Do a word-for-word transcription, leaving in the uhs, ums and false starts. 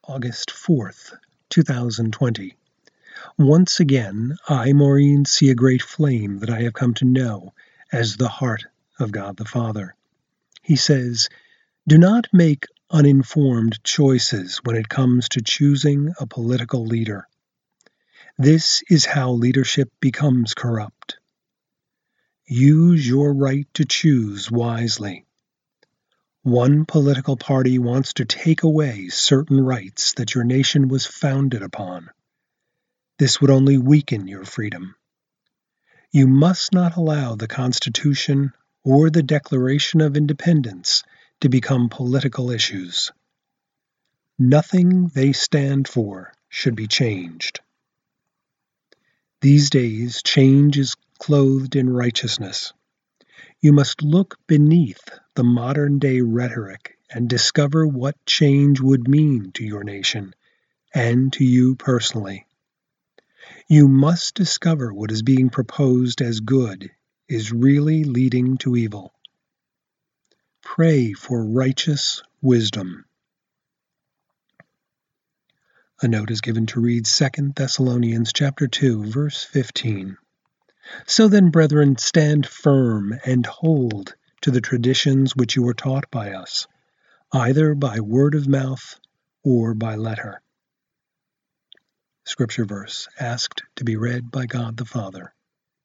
August fourth, two thousand twenty. Once again, I, Maureen, see a great flame that I have come to know as the heart of God the Father. He says, "Do not make uninformed choices when it comes to choosing a political leader. This is how leadership becomes corrupt. Use your right to choose wisely. One political party wants to take away certain rights that your nation was founded upon. This would only weaken your freedom. You must not allow the Constitution or the Declaration of Independence to become political issues. Nothing they stand for should be changed. These days, change is clothed in righteousness. You must look beneath the modern-day rhetoric and discover what change would mean to your nation and to you personally. You must discover what is being proposed as good is really leading to evil. Pray for righteous wisdom." A note is given to read Second Thessalonians chapter two, verse fifteen. "So then, brethren, stand firm and hold to the traditions which you were taught by us, either by word of mouth or by letter." Scripture verse asked to be read by God the Father.